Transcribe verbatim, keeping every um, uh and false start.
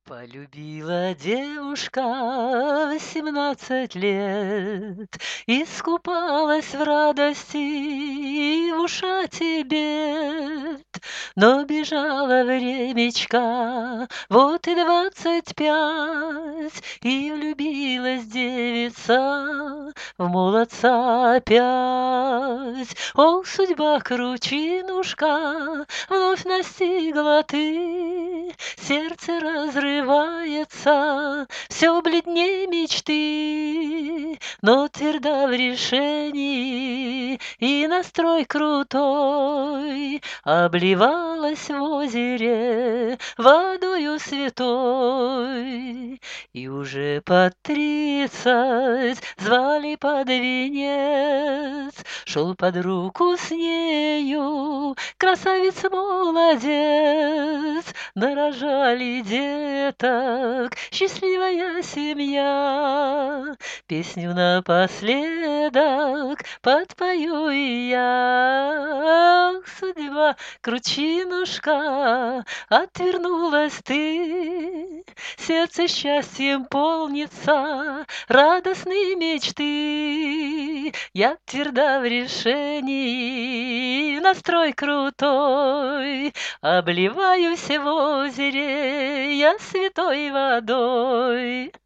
Полюбила девушка в семнадцать лет, искупалась в радости и в ушате бед. Но бежала времечко, вот и двадцать пять, и влюбилась девица в молодца опять. Ох, судьба кручинушка, вновь настигла ты, сердце разрывается, все бледней мечты, но тверда в решении и настрой крутой. Обливалась в озере водою святой, и уже под тридцать звали под венец. Шел под руку с нею красавец-молодец, нарожали деток, счастливая семья. Песню напоследок подпою и я. Ах, судьба, кручинушка, отвернулась ты, сердце счастьем полнится, радостные мечты. Я тверда в решении, настрой крутой, обливаюсь в озере я святой водой.